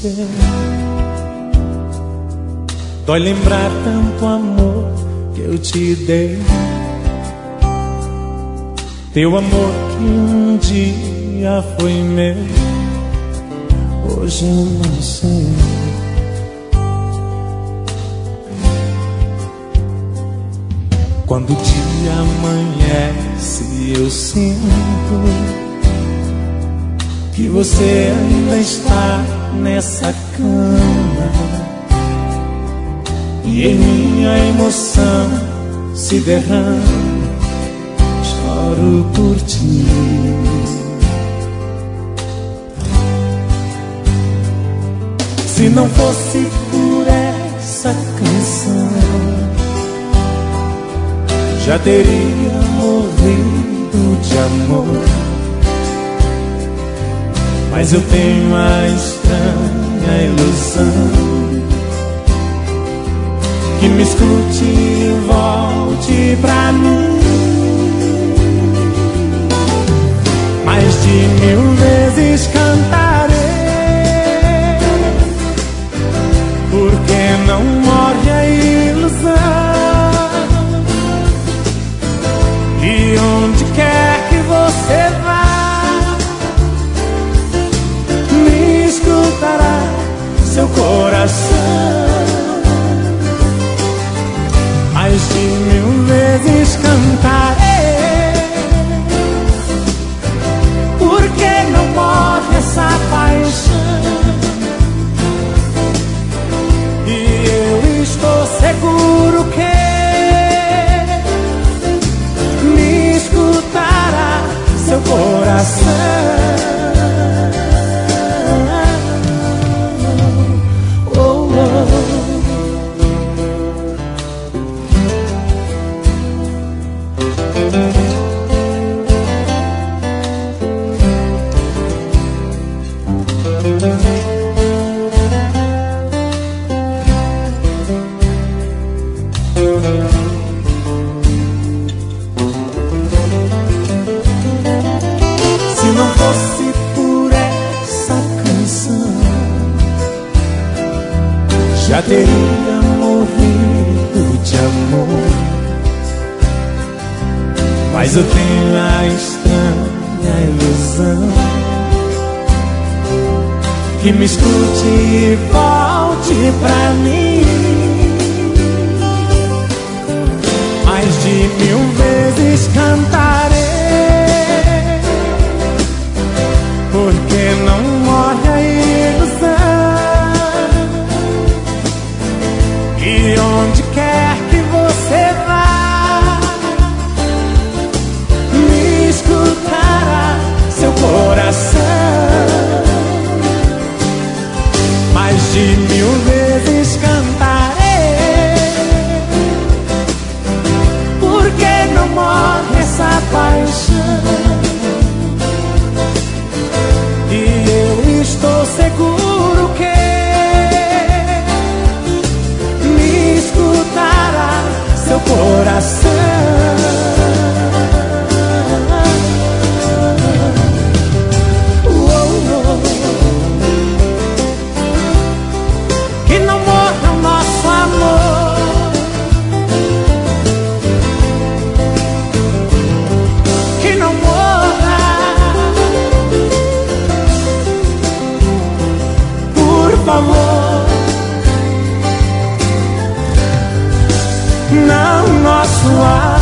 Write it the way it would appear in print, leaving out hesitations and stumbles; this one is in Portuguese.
você. Dói lembrar tanto amor que eu te dei, teu amor que um dia foi meu, hoje eu não sei. Quando o dia amanhece, eu sinto que você ainda está nessa cama, e em minha emoção se derrama, choro por ti. Se não fosse por essa canção, já teria morrido de amor. Mas eu tenho a estranha ilusão que me escute e volte pra mim. Mais de 1000 vezes cantarei, porque não morre a ilusão. E onde quer que você vá, me escutará seu coração. Mais de 1000 vezes cantarei, porque não morre essa paixão. E eu estou seguro que me escutará seu coração. Se não fosse por essa canção, já teria morrido de amor. Mas eu tenho a estranha ilusão que me escute e volte pra mim. Mais de 1000 vezes cantarei, porque não morre a ilusão. E onde quer que você vá, me escutará seu coração. Mais de 1000 vezes cantarei, porque não morre essa paixão. E eu estou seguro que me escutará seu coração. Que não morra o nosso amor, que não morra, por favor. Não, nosso amor